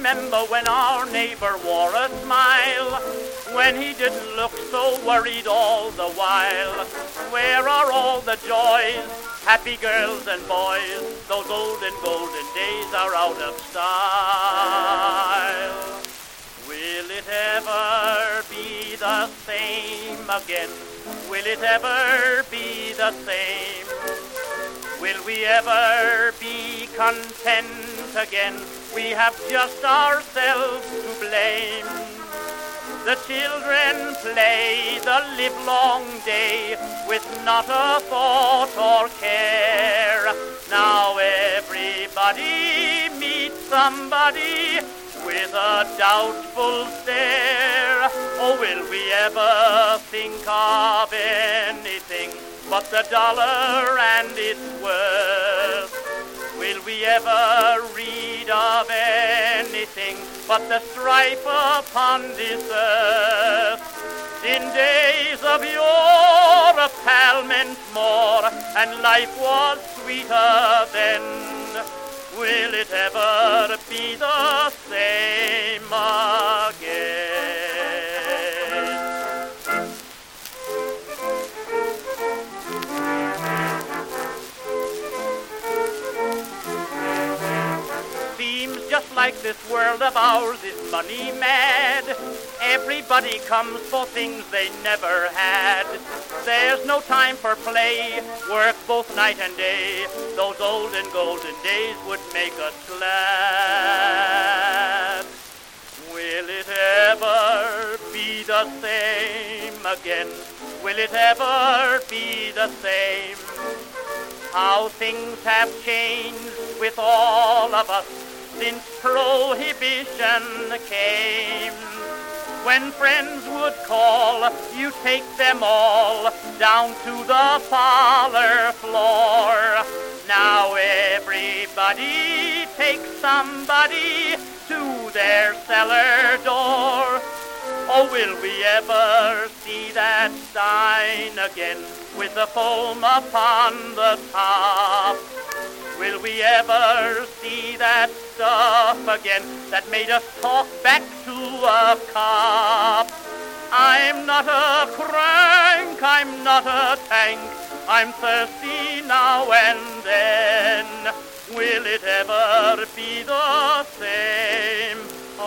remember when our neighbor wore a smile, when he didn't look so worried all the while. Where are all the joys, happy girls and boys? Those olden golden days are out of style. Will it ever be the same again? Will it ever be the same? Will we ever be content again? We have just ourselves to blame. The children play the livelong day with not a thought or care. Now everybody meets somebody with a doubtful stare. Oh, will we ever think of anything but the dollar and its worth? Will we ever read of anything but the strife upon this earth? In days of yore, a pal meant more, and life was sweeter then. Will it ever be the same again? Seems just like this world of ours is money mad. Everybody comes for things they never had. There's no time for play, work both night and day. Those olden golden days would make us glad. Will it ever be the same again? Will it ever be the same? How things have changed with all of us since prohibition came. When friends would call, you take them all down to the parlor floor. Now everybody takes somebody to their cellar door. Oh, will we ever see that sign again with the foam upon the top? Will we ever see that stuff again that made us talk back to a cop? I'm not a crank, I'm not a tank, I'm thirsty now and then. Will it ever be the same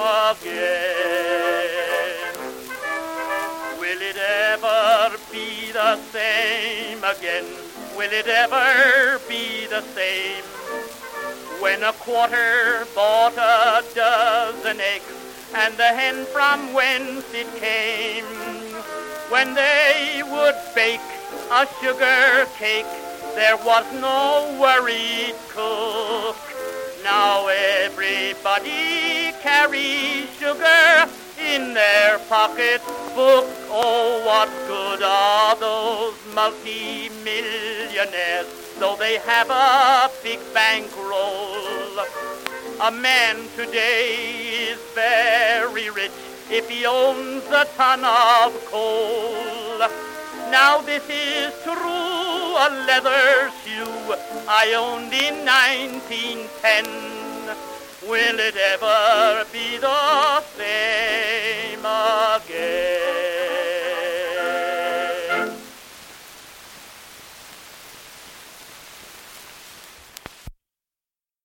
again? Will it ever be the same again? Will it ever be the same? When a quarter bought a dozen eggs, and the hen from whence it came. When they would bake a sugar cake, there was no worried cook. Now everybody carries sugar in their pocketbook. Oh, what good are those multi-millionaires, though they have a big bankroll? A man today is very rich if he owns a ton of coal. Now this is true, a leather shoe I owned in 1910. Will it ever be the